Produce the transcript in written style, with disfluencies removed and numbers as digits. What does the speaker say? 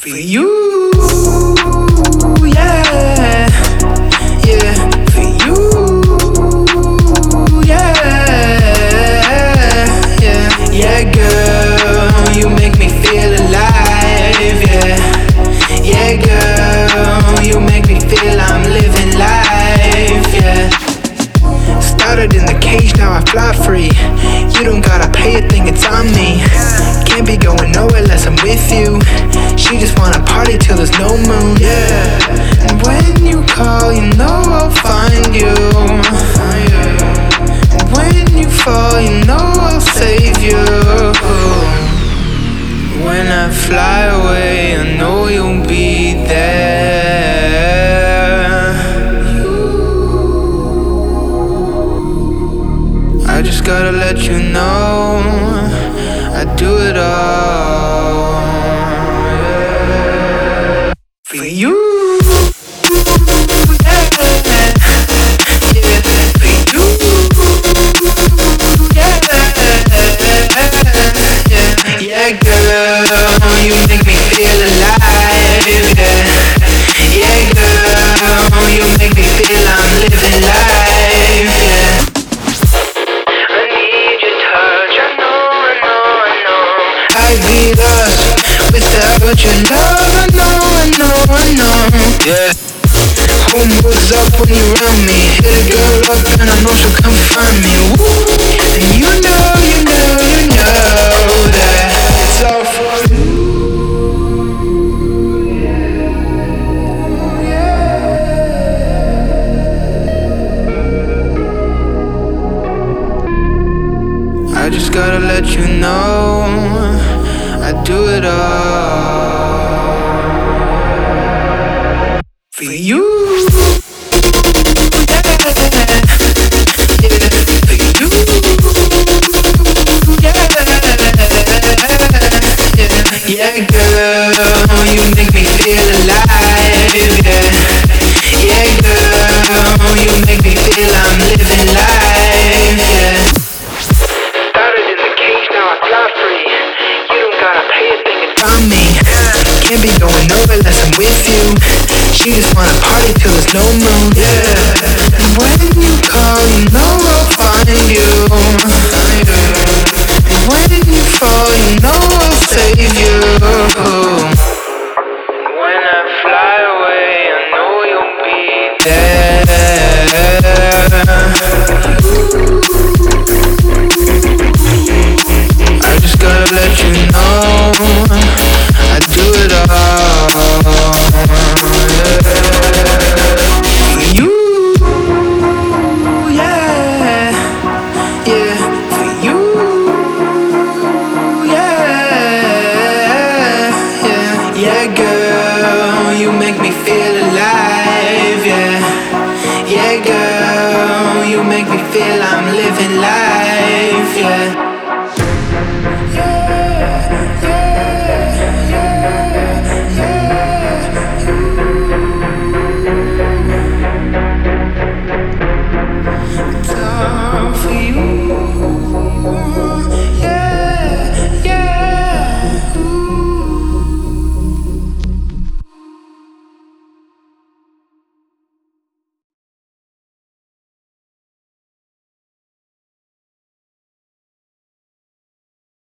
For you, yeah, yeah, for you, yeah, yeah, yeah, girl, you make me feel alive, yeah, yeah, girl, you make me feel I'm living life, yeah. Started in the cage, now I fly free. You don't gotta pay a thing, it's on me. Can't be going nowhere unless I'm with you. She just wanna party till there's no moon, yeah. And when you call, you know I'll find you. And when you fall, you know I'll save you. When I fly away, I know you'll be there. I just gotta let you know I do it all, yeah. For you, yeah, yeah, for you, yeah, yeah, yeah, girl, you make me feel alive, yeah, yeah, girl, you make me feel I'm living life, yeah. I'd be lost without your love, I know, yeah. Whole mood's up when you're around me. Hit a girl up and I know she'll come find me. Woo. And you know that it's all for you. I just gotta let you know I do it all for you. Yeah, yeah, for you. Yeah, yeah, yeah, girl, you make me feel alive. Yeah, yeah, girl, you make me feel I'm living life. Yeah. On me, can't be going nowhere unless I'm with you. She just wanna party till there's no moon, yeah. And when you call, you know I'll find you. And when you fall, you know I'll save you.